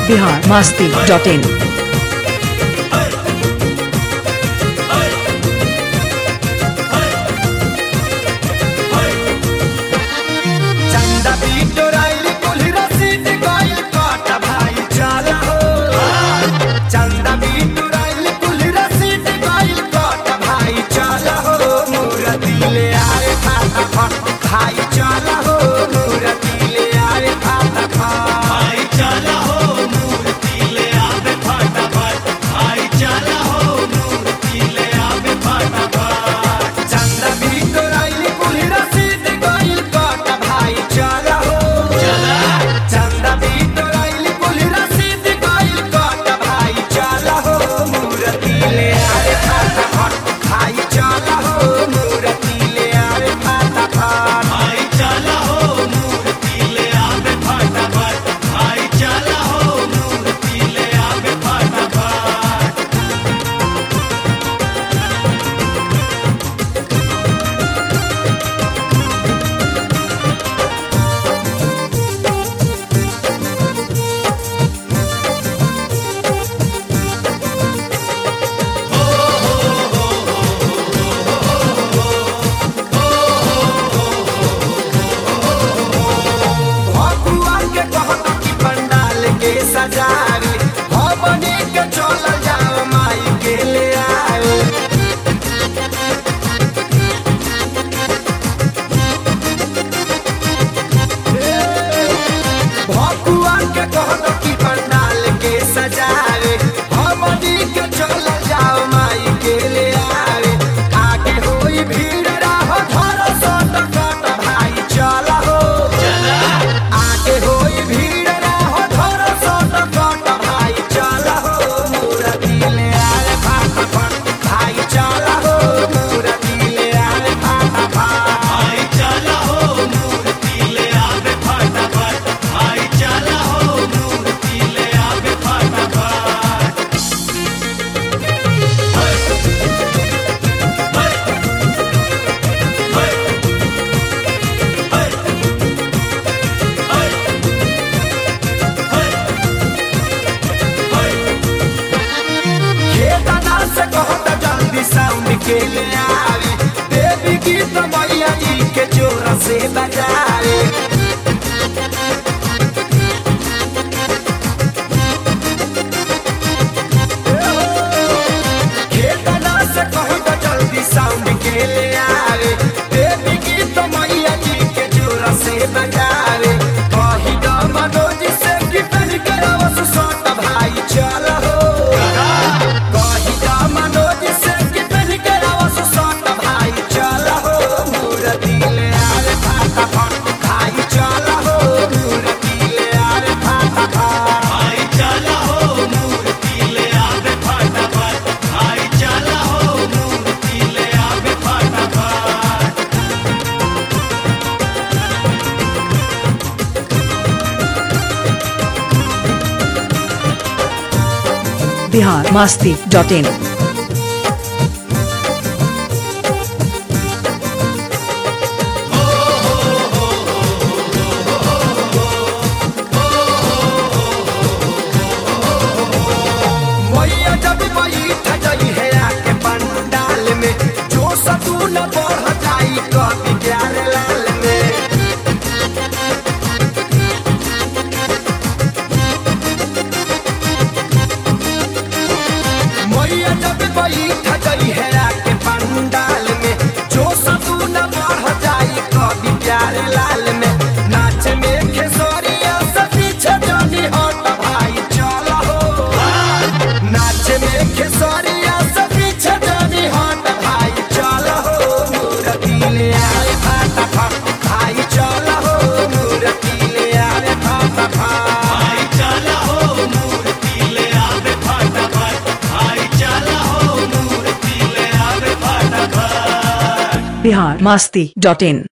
biharmasti.in। देवी गीत मैया जी के जोर से बजावे खेतना से कहीं तो जल्दी साउंड के ले आवे देवी गीत मैया जी के जोर से बजावे कहीं तो मनोज से गिटन के आवाज सोट भाई चल हो कहीं तो मनोज से गिटन के आवाज सोट भाई चल हो मूर्ति ले आवे फाटा फट भाई चल हो मूर्ति ले आवे फाटा फट भाई चल हो मूर्ति ले आवे फाटा फट भाई चल हो मूर्ति ले आवे फाटा फट biharmasti.in। मैया जब बैठ जाई है आके पंडाल में जो सतून बढ़ जाई कभी प्यार लाल में मैया जब बैठ जाई है आके पंडाल में जो सतून बढ़ जाई कभी प्यार लाल में नाच में खेसरिया से पीछे जानी हट भाई चल हो नाच में खेसरिया से पीछे जानी हट भाई चल हो मूर्ति ले आए फाटा फट भाई चल हो मूर्ति ले आए फाटा फट भाई चल हो मूर्ति ले आए फाटा फट भाई चल हो मूर्ति ले आए फाटा फट biharmasti.in।